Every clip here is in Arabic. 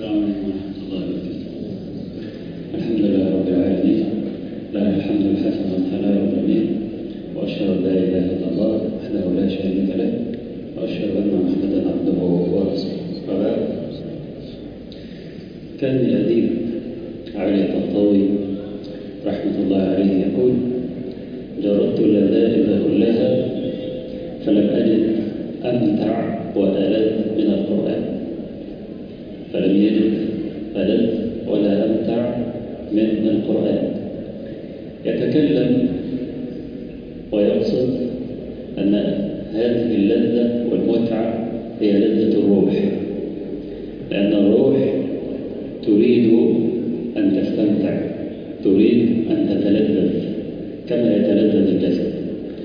السلام عليكم ورحمة الله وبركاته. الحمد لله رب العالمين، له الحمد الحسن والثناء الجميل، وأشهد أن لا إله إلا الله وحده لا شريك له، وأشهد أن محمدا عبده ورسوله. وبعد، كان الأديب علي الطنطاوي رحمة الله عليه يقول: جربت اللذائذ كلها فلم أجد أمتع وألذ من القرآن. فلم يجد ألذ ولا أمتع من القرآن. يتكلم ويقصد أن هذه اللذة والمتعة هي لذة الروح، لأن الروح تريد أن تستمتع، تريد أن تتلذذ كما يتلذذ الجسد.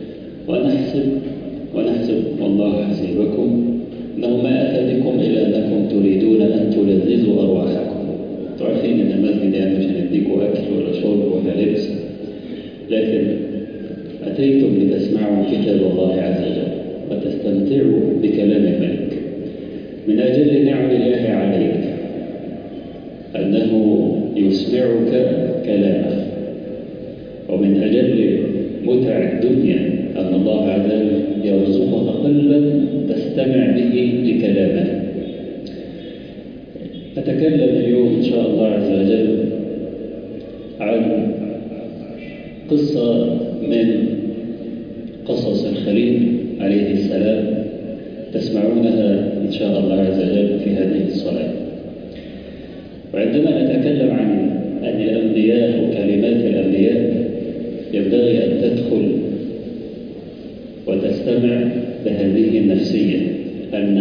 ونحسب والله حسيبكم أنه ما أتى بكم إلا أنكم تريدون أن تلذذوا أرواحكم. تعرفين أن المسجد يعني مش هنديكوا أكل ولا شرب ولا لبس، لكن أتيتم لتسمعوا كتاب الله عز وجل وتستمتعوا بكلام الملك. من أجل نعم الله عليك أنه يسمعك كلامه، ومن أجل متع الدنيا أن الله عز وجل يرزقك قلبا تستمع به لكلامه. أتكلم اليوم إن شاء الله عز وجل عن قصة من قصص الخليل عليه السلام تسمعونها إن شاء الله عز وجل في هذه الصلاة. وعندما نتكلم عن الأنبياء وكلمات الأنبياء ينبغي أن تدخل وتستمع بهذه النفسية، أن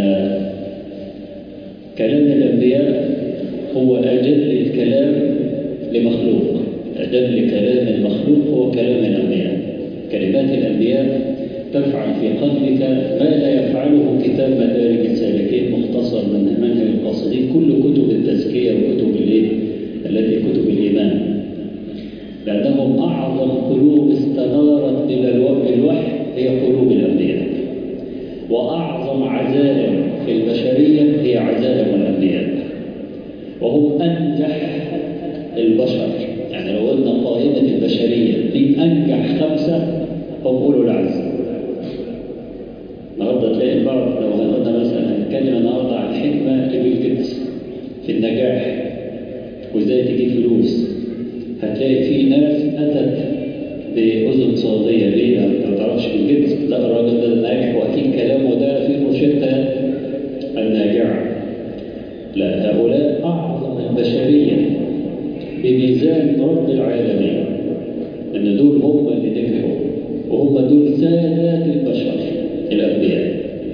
كلام الأنبياء هو أجل الكلام لمخلوق. أجل كلام المخلوق هو كلام الأنبياء. كلمات الأنبياء تفعل في قلبك ما لا يفعله كتاب مدارج السالكين، مختصر من منهج القاصدين، كل كتب التزكية وكتب التي كتب الإيمان، لأنهم أعظم قلوب استنارت بالوحي هي قلوب الأنبياء، وأعظم عزائم في البشرية هي عزائم الأنبياء، وهم أنجح البشر. يعني لو قلنا قائمة البشرية من أنجح 5 هم أولو العزم. النهارده تلاقي البعض لو قلنا مثلا هنتكلم النهارده عن حكمة لبيل جيتس في النجاح وإزاي تجيب فلوس، هتلاقي في ناس أتت بأذن صوتية. ليه؟ ما تعرفش بيل جيتس؟ لا، الراجل ده ناجح وأكيد كلامه ده فيه روشتة الناجعة. لا، هؤلاء أعظم البشرية بميزان رب العالمين، أن دول هم اللي نجحوا، وهم دول سادات البشر الأنبياء.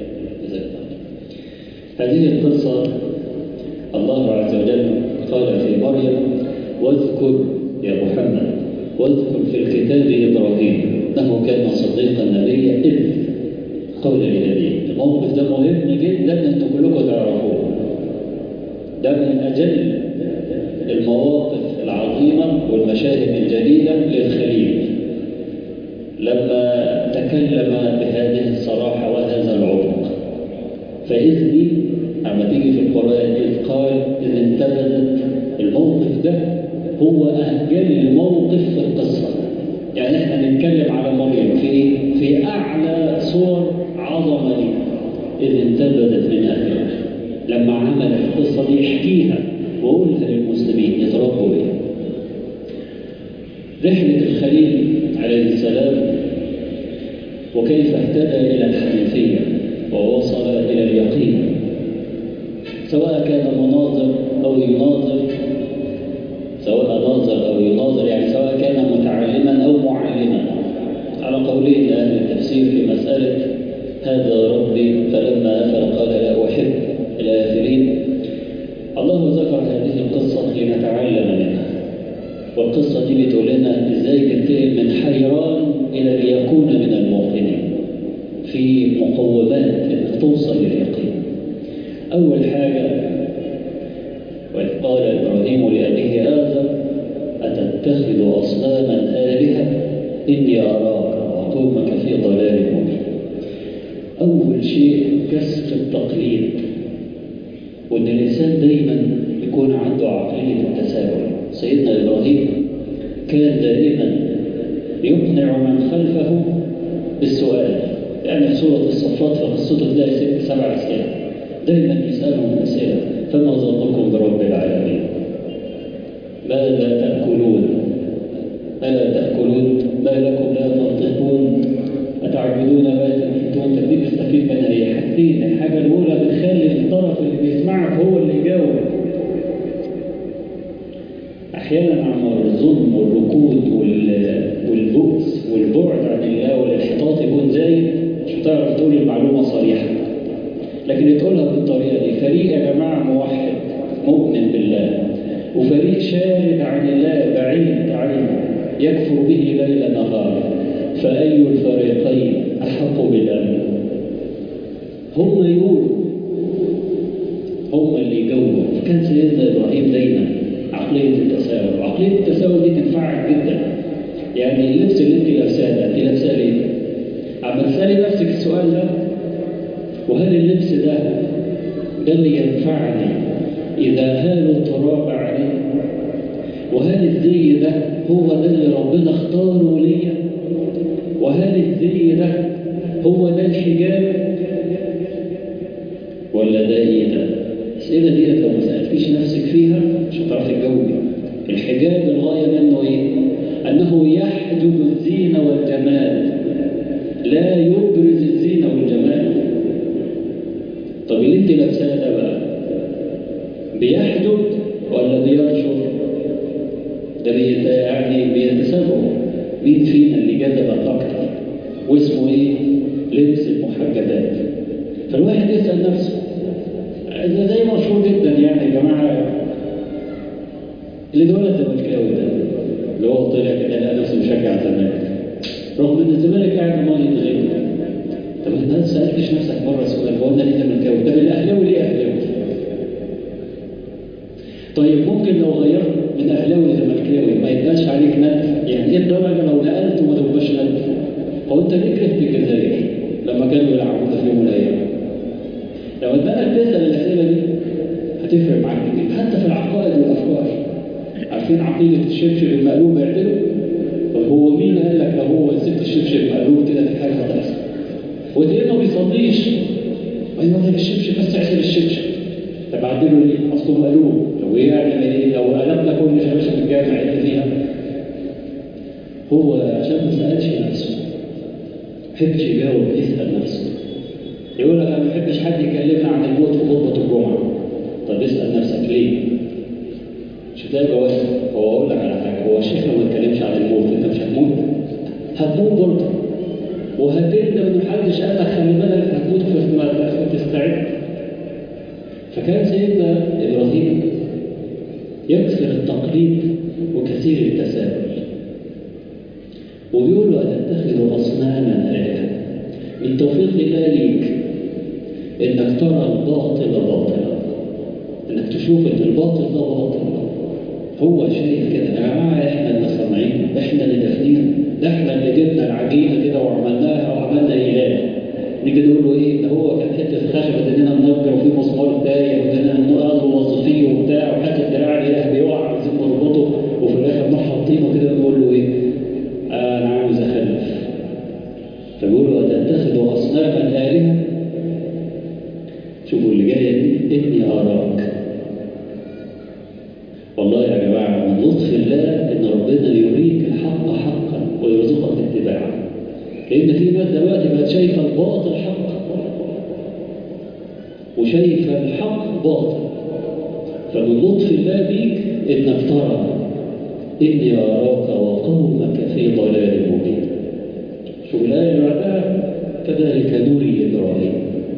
هذه القصة الله عز وجل قال في مريم: واذكر يا محمد واذكر في الكتاب إبراهيم إنه كان صديقا نبيا إذ قول لنبيه. الموقف ده مهم جدا أنتم كلكم تعرفوه. ده من أجل المواقف العظيمة والمشاهد الجليلة للخليل لما تكلم بهذه الصراحة وهذا العمق. فإذ دي عما تيجي في القرآن إذ قال إذ انتبذت، الموقف ده هو أهجل موقف في القصة. يعني احنا نتكلم على مريم في أعلى صور عظمة دي، إذ انتبذت من أهلها. لما عمل القصة دي يحكيها وقولها للمسلمين يتربوا بها. رحلة الخليل عليه السلام وكيف اهتدى إلى الحنيفية ووصل إلى اليقين، سواء كان مناظر أو يناظر، يعني سواء كان متعلما أو معلما، على قولين لأهل التفسير في مسألة هذا ربي فلما أفل قال لا أحب إلى آخرين. الله ذكر هذه القصة لنتعلم منها، والقصة دي بتقول لنا إزاي تنتقل من حيران إلى ليكون من الموقنين في مقومات إنك توصل لليقين. أول حاجة: وإذ قال إبراهيم لأبيه آزر أتتخذ أصناما آلهة إني أراك وقومك في ضلال مبين. أول شيء كسر التقليد، وإن الإنسان دايما يكون سيدنا إبراهيم كان دائما يقنع من خلفه بالسؤال. يعني في سورة الصفات في قصته تلاقي 6 7 أسئلة دائما يسألهم أسئلة. فما ظنكم برب العالمين؟ ماذا تأكلون؟ ألا تأكلون؟ ما لكم لا تنطقون؟ أتعبدون ما تنحتون؟ تبدي تستفيد منها هي حاجتين. الحاجة الأولى بتخلي الطرف اللي بيسمعك هو اللي يجاوب. أحيانا عن الظلم والركود والبؤس والبعد عن الله والانحطاط يكون زايد، مش هتعرف تقول المعلومة صريحة، لكن تقولها بالطريقة دي. فريق يا جماعة موحد مؤمن بالله، وفريق شارد عن الله بعيد عنه يكفر به ليل نهار، فأي الفريقين أحق بالأمن؟ هم يقولوا، هم اللي يجاوبوا. كان سيدنا إبراهيم دايما عقلية التساؤل، وعقلية التساؤل دي تنفعك جدا. يعني اللبس اللي انت لابساه ده، انت لابساه ليه؟ عم تسألي نفسك السؤال ده، وهل اللبس ده اللي ينفعني إذا هال التراب عليه؟ وهل الزي ده هو ده اللي ربنا اختاره ليا؟ وهل الزي ده هو ده الحجاب؟ ولا ده ايه ده؟ الأسئلة دي لو ما سألتيش نفسك فيها مش هتعرفي تجاوبي. الحجاب الغاية منه ايه؟ أنه يحجب الزينة والجمال، لا يبرز الزينة والجمال. طب اللي انت لابساه ده بقى بيحجب ولا بيرشر؟ ده يعني بيتسابقوا مين فينا اللي جذبك أكتر، واسمه ايه؟ لبس المحجبات. فالواحد يسأل نفسه، زي مشهور جدا يعني يا جماعة اللي دولة الزمالكاوي ده اللي هو طلع كده لقى نفسه مشجع الزمالك رغم ان الزمالك قاعد ما يتغير. طب انت ما سألتش نفسك مرة سؤال، هو انا ليه زملكاوي؟ طب الاهلاوي ليه اهلاوي؟ طيب ممكن لو غيرت من اهلاوي لزملكاوي ما يبقاش عليك ندف؟ يعني انت بقى لو نقلت وما تبقاش ندف، هو انت ليه كرهت الجزائر لما كانوا يلعبوا في يوم من الايام؟ لو انت تسأل الاسئلة دي هتفرق معاك كتير، حتى في العقائد والافكار. عارفين عقيدة الشبشب المقلوب بيعتبر؟ طب هو مين قال لك لو هو ست الشبشب المقلوب كده في حاجة هتحصل؟ وتلاقيه ما بيصليش، ايوه ده الشبشب بس عسل الشبشب. طب عدله ليه؟ اصله مقلوب. لو يعني ايه؟ لو قلبنا كل شباشب الجامع اللي فيها، هو عشان ما سألش نفسه ما يحبش يجاوب، يسأل نفسه. يقول لك انا ما بحبش حد يكلمنا عن الموت في خطبة الجمعة. طب اسأل نفسك ليه؟ مش هتلاقي جواب. هو اقول لك على حاجه، هو الشيخ لو ما اتكلمش عن الموت انت مش هتموت؟ هتموت برضه، وهتندم ان محدش قال لك خلي بالك هتموت فتستعد. فكان سيدنا ابراهيم يكثر التقليد وكثير التساؤل، وبيقول له أتتخذ أصناما آلهة. من توفيق الله ليك إنك ترى الباطل باطلا، إنك تشوف إن الباطل ده باطل. هو شايف كده يا جماعة إحنا اللي صانعين، إحنا اللي دافنين، ده إحنا اللي جبنا العجينة كده وعملناها وعملنا إله. نيجي نقول له إيه؟ ده هو كان حتة خشبة إننا ننجر وفيه مسمار تايه وإننا نقعد وظيفيه وبتاع وحتة دراع الإله بيقع عايزين نربطه، وفي الآخر نروح حاطينه كده ونقول له إيه؟ أنا عاوز أخلف. فبيقول له أتتخذ أصناما آلهة. شوفوا اللي جاية دي، إني أراك. والله يا جماعة من لطف الله إن ربنا يريك الحق حقا ويرزقك اتباعه، لأن في ناس دلوقتي بقت شايفة الباطل حق وشايفة الحق باطل. فمن لطف الله بيك إنك ترى إني أراك وقومك في ضلال مبين. شوف الآية اللي بعدها، كذلك نري إبراهيم.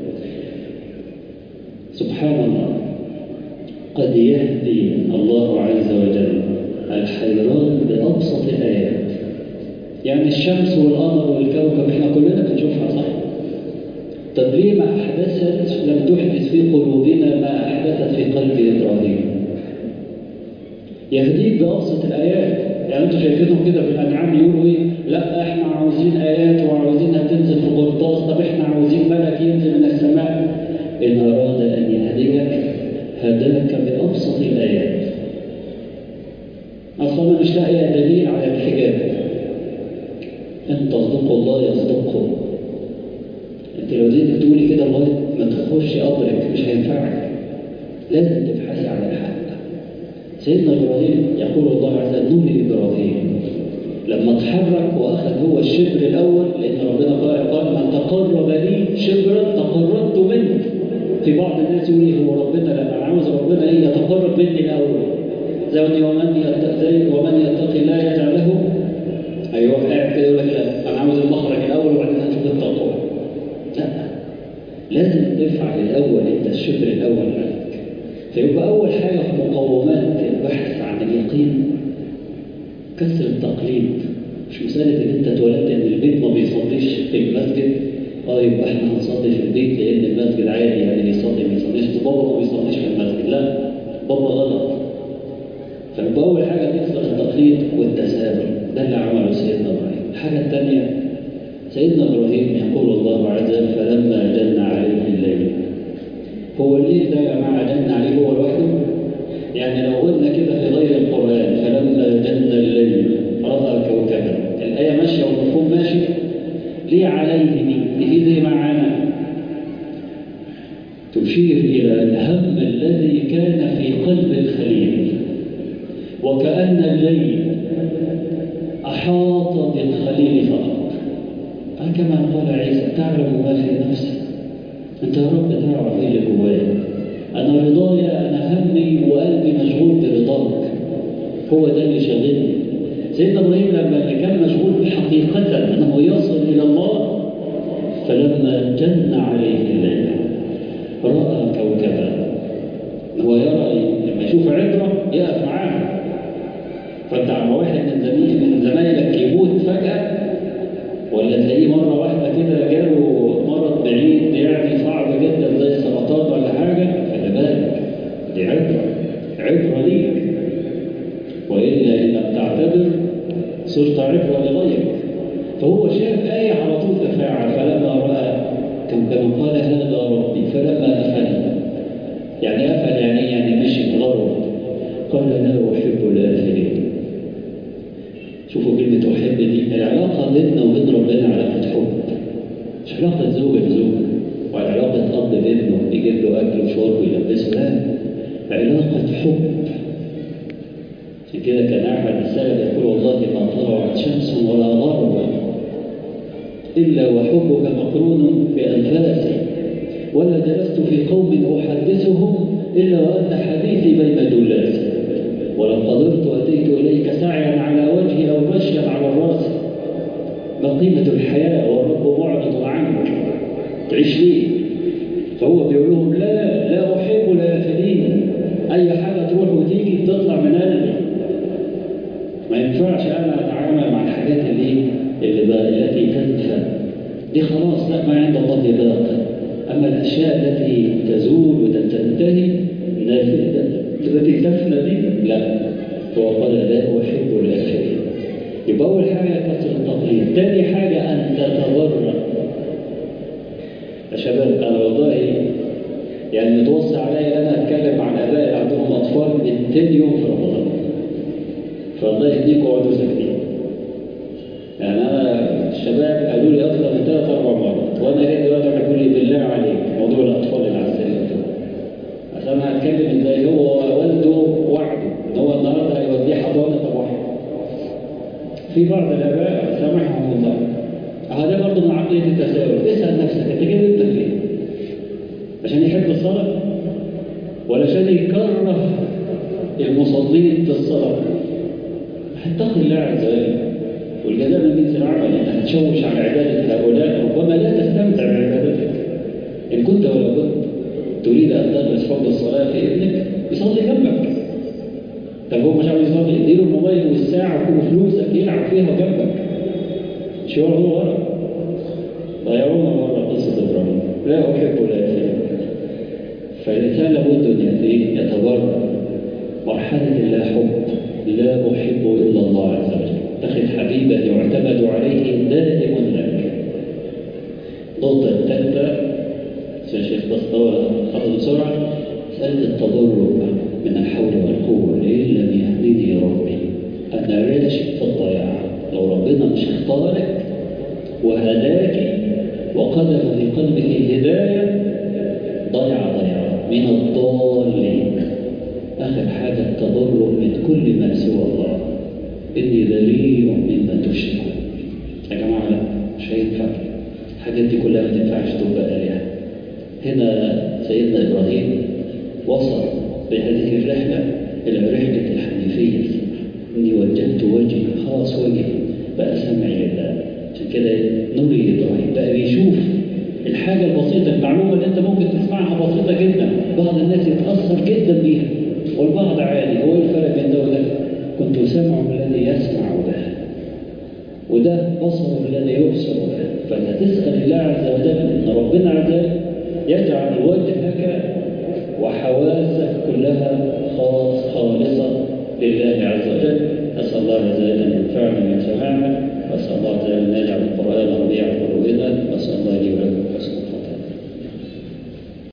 سبحان الله، قد يهدي الله عز وجل الحيران بأبسط الآيات. يعني الشمس والقمر والكوكب احنا كلنا بنشوفها صح؟ طب ليه ما أحدثت لم تحدث في قلوبنا ما أحدثت في قلب إبراهيم؟ يهديك بأبسط الآيات. يعني انتوا شايفينهم كده في الأنعام يقولوا ايه؟ لا احنا عاوزين آيات وعاوزينها تنزل في قرطاس. طب احنا عاوزين ملك ينزل من السماء. إن أراد أن يهديك هداك بأبسط الآيات. أصلا مش لاقي دليل على الحجاب. إن تصدقوا الله يصدقكم. أنت لو زيت تقولي كده لغاية ما تخش قبرك مش هينفعك، لازم تبحثي عن الحق. سيدنا إبراهيم يقول الله عز وجل نور إبراهيم لما اتحرك وأخذ هو الشبر الأول، لأن ربنا قال من تقرب لي شبرا تقربت منه. في بعض الناس يقول لي هو ربنا لما أنا عاوز ربنا إيه يتقرب مني الأول، زي ومن يتقي الله يجعل له، أيوه قاعد كده يقول لك لا أنا عاوز المخرج الأول وبعدين هنشوف التقوى. لا، لازم تفعل الأول أنت الشبر الأول عليك. فيبقى أول حاجة في مقومات البحث عن اليقين كسر التقليد. مش مسألة إن أنت اتولدت إن البيت ما بيصليش في المسجد، يبقى إحنا هنصلي في البيت لأن المسجد عادي يعني بيصلي ما يصليش، بابا ما بيصليش في المسجد، لا بابا غلط. فيبقى أول حاجة تكسر التقليد والتسامح، ده اللي عمله سيدنا إبراهيم. الحاجة الثانية سيدنا إبراهيم يقول الله عز وجل فلما جن عليه الليل. هو الليل ده يا جماعة جن عليه هو لوحده؟ يعني لو قلنا كده في غير القرآن فلما جن الليل رأى كوكبا، الآية ماشية والمفهوم ماشي، ليه عليه دي زي معانا تشير إلى الهم الذي كان في قلب الخليل، وكأن الليل أحاط بالخليل فقط. كما قال عيسى تعلم ما في نفسي، أنت يا رب تعرف إيه اللي جوايا، أنا رضايا أنا همي وقلبي مشغول برضاك، هو ده اللي شاغلني. سيدنا إبراهيم لما كان مشغول حقيقة أنه يصل إلى الله، فلما جن عليه الليل رأى كوكبا. هو يرى لما يشوف عبرة يقف معاها. فأنت عم واحد من زمايلك يموت فجأة، ولا تلاقيه مرة واحدة كده جاله مرض بعيد يعني صعب جدا زي السرطان ولا حاجة، خلي بالك دي عبرة ليك، وإلا إن لم تعتبر صرت عبرة لغيرك. فهو شاف آية على طول تفاعل، فلما رأى كما قال هذا ربي فلما أفل. يعني أفل يعني مشي في غرض، قال لا أحب الآخرين. شوفوا كلمة أحب دي، العلاقة بيننا وبين ربنا علاقة حب، مش علاقة زوجة بزوجة ولا علاقة أب بابنه يجيب له أكل وشرب ويلبسه، لا، علاقة حب. عشان كده كان أحد السلف يقول والله ما طلعت شمس ولا غرب إلا وحبك مقرون بأنفاسي، ولا جلست في قوم أحدثهم إلا وأنت حديثي بين دلاسي، ولو قدرت أتيت إليك سعيا على وجهي أو مشيا على الرأس. ما قيمة الحياة والرب معرض عنك، تعيش ليه؟ فهو بيقول لهم لا أحب الآخرين، أي حاجة تروح وتيجي بتطلع من قلبي، ما ينفعش أنا أتعامل مع الحاجات التي تنفى دي، خلاص لا، ما عند الله باقي. أما الأشياء التي تزول وتنتهي التي تفنى دي لا. هو قال لا أحب الآخرين. يبقى أول حاجة كسر التقليد. تاني حاجة أن تتبرع. يا شباب أنا والله يعني متوصي عليا أنا أتكلم عن آباء اللي عندهم أطفال 200 يوم في رمضان، فالله يهديكم وقعدوا ساكتين. يعني أنا الشباب قالوا لي أكثر من 3-4 مرات، وأنا جاي دلوقتي بيقول لي بالله عليك موضوع الأطفال اللي على السلم، عشان أنا هتكلم إزاي هو والده وعده إن هو النهارده هيوديه حضانة واحد. في بعض الآباء سامحهم الله، هذا برضه من عقلية التساؤل. اسأل نفسك أنت جايب ابنك ليه؟ عشان يحب الصلاة؟ ولا عشان يكره المصلين في الصلاة؟ اتق الله عز وجل، والجزاء من جنس العمل. انت هتشوش على عبادة هؤلاء ربما لا تستمتع بعبادتك. ان كنت ولا كنت تريد ان تدرس حب الصلاة في ابنك يصلي جنبك. طب هو مش عاوز يصلي، اديله الموبايل والساعة وكل فلوسك يلعب فيها جنبك، مش هو ورا. ضيعونا مرة قصة إبراهيم لا أحب الآخرين. فالإنسان لابد أن يتبرع مرحلة لا حب، لا أحب إلا الله عز وجل، اتخذ حبيبا يعتمد عليه دائم لك. النقطة الثالثة عشان الشيخ بسطوة خطأ بسرعة، مسألة التضرع من الحول والقوة. إن لم يهدني ربي وهداك وقذف في قلبك الهداية، ضيع من الضالين. آخر حاجة التضرع من كل ما سوى الله، إني بريء مما تشركون. يا جماعة لا، مش هينفع الحاجات دي كلها، ما تنفعش تبقى آلهة. هنا سيدنا إبراهيم وصل بهذه الرحلة إلى رحلة الحنيفية. إني وجهت وجهي، خلاص وجهي بقى سمعي لله. عشان كده نوري إبراهيم بقى بيشوف الحاجة البسيطة، المعلومة اللي أنت ممكن تسمعها بسيطة جدا، بعض الناس يتأثر جدا بيها والبعض عادي. هو الفرق بين ده وده؟ كنت سمع الذي يسمع به، وده بصر الذي يبصر به. فلتسأل الله عز وجل أن ربنا عز وجل يجعل وجهك وحواسك كلها خالصة لله عز وجل. أسأل الله عز وجل أن ينفعنا بما سمعنا